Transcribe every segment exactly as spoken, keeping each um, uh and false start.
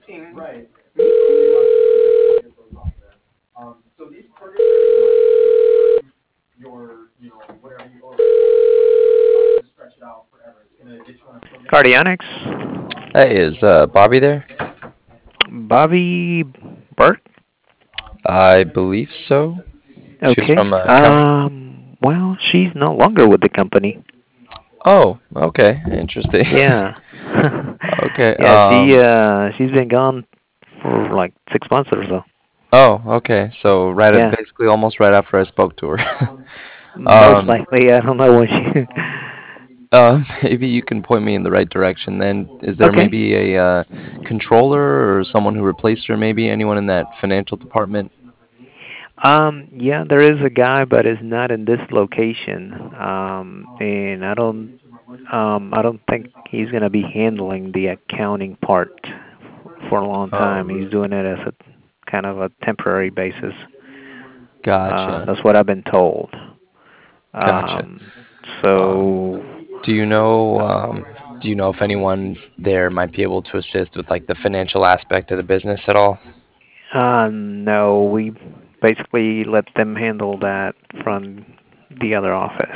Right. We need to talk about this. We definitely want to get those off there. Um, so these programs are designed to improve your, you know, whatever you owe right now. But it's not going to stretch it out forever. It's going to get you on a program that will Cardionics. last Hey, you is uh, Bobby there? Bobby Burt. I believe so. She was Okay. from uh, accounting. Um. Well, she's no longer with the company. Oh, okay, interesting. Yeah. Okay. Yeah. She Um. uh she's been gone for like six months or so. Oh, okay. So right at Yeah. basically almost right after I spoke to her. Most um. likely. I don't know when she. Uh, maybe you can point me in the right direction. Then, is there Okay. maybe a uh, controller or someone who replaced her? Maybe anyone in that financial department? Um, yeah, there is a guy, but it's not in this location. Um, and I don't, um, I don't think he's gonna be handling the accounting part for a long Oh, time. He's doing it as a kind of a temporary basis. Uh, gotcha, that's what I've been told. gotcha. Um, Um, so, do you know um, do you know if anyone there might be able to assist with like the financial aspect of the business at all? uh, no, we basically let them handle that from the other office.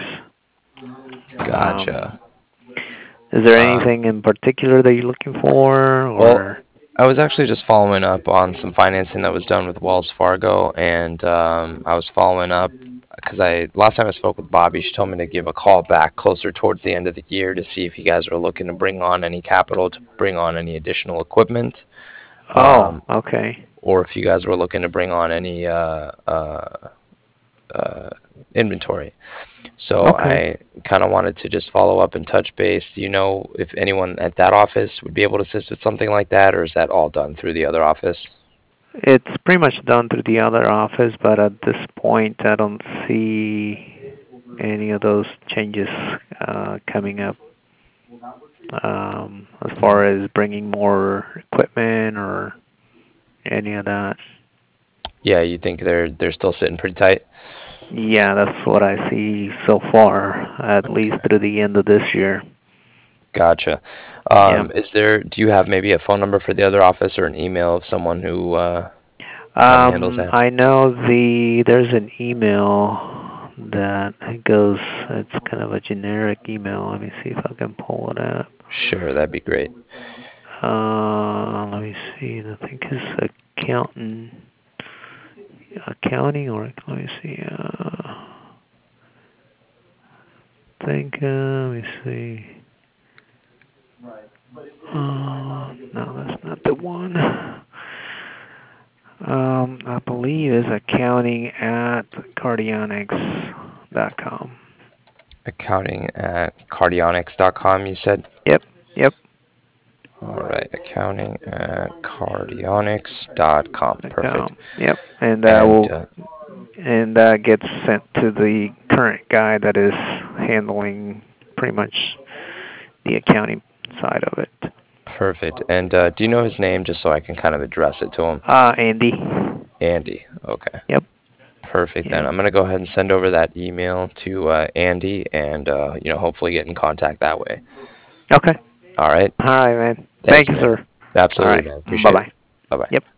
Um, Gotcha. is there Um, anything in particular that you're looking for, well, or? I was actually just following up on some financing that was done with Wells Fargo, and um, I was following up because I last time I spoke with Bobby, she told me to give a call back closer towards the end of the year to see if you guys are looking to bring on any capital to bring on any additional equipment, Oh, um, okay. or if you guys were looking to bring on any uh, uh, uh, inventory. So Okay. I kind of wanted to just follow up and touch base. Do you know if anyone at that office would be able to assist with something like that, or is that all done through the other office? It's pretty much done through the other office, but at this point, I don't see any of those changes uh, coming up um, as far as bringing more equipment or any of that. Yeah, you think they're they're still sitting pretty tight? Yeah, that's what I see so far, at least Okay, through the end of this year. gotcha. Yeah. Um, is there? Do you have maybe a phone number for the other office or an email of someone who uh, kind of handles Um, that? I know the there's an email that goes. It's kind of a generic email. Let me see if I can pull it up. Sure, that'd be great. Uh, let me see. I think it's accountant, accounting, or let me see. Uh, I think. Uh, let me see. Uh, no, that's not the one. Um, I believe it's accounting at cardionics dot com. Accounting at cardionics dot com, you said? Yep, yep. All right, accounting at cardionics dot com. Perfect. Um, yep, and that And will uh, and that gets sent to the current guy that is handling pretty much the accounting side of it. perfect. And uh, do you know his name, just so I can kind of address it to him? Uh, Andy. Andy. Okay. Yep, Perfect. Then yep. I'm gonna go ahead and send over that email to uh, Andy, and uh, you know, hopefully get in contact that way. Okay. All right. All right, man. Thank Thank you, you, man. sir. All Absolutely, right. man. Bye Appreciate it. bye. Bye bye. Yep.